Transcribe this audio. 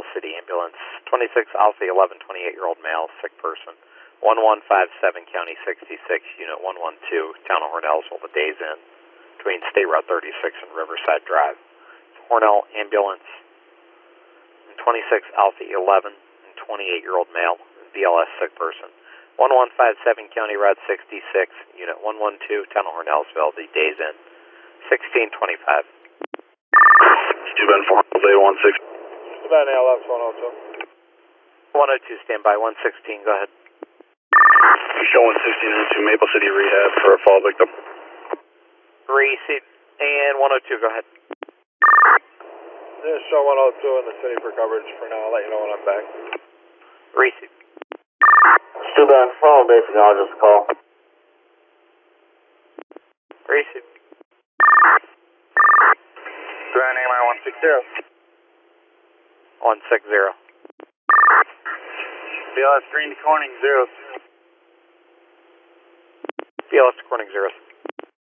City ambulance, 26 Alpha 11, 28-year-old male, sick person. 1157 County 66, Unit 112, Town of Hornellsville, the day's in, between State Route 36 and Riverside Drive. Hornell ambulance, 26 Alpha 11, and 28-year-old male, BLS sick person. 1157 County Route 66, Unit 112, Town of Hornellsville, the day's in, 1625. Stu-Ben 40816. Stu-Ben ALX 102. 102, standby, 116, go ahead. Show 116 into Maple City Rehab for a fall victim. Receive, and 102, go ahead. Yeah, show 102 in the city for coverage for now. I'll let you know when I'm back. Receive. Stu-Ben, follow basic knowledge call. Receive. Grand AMI 160. 160. BLS Green to Corning 02. BLS to Corning 0.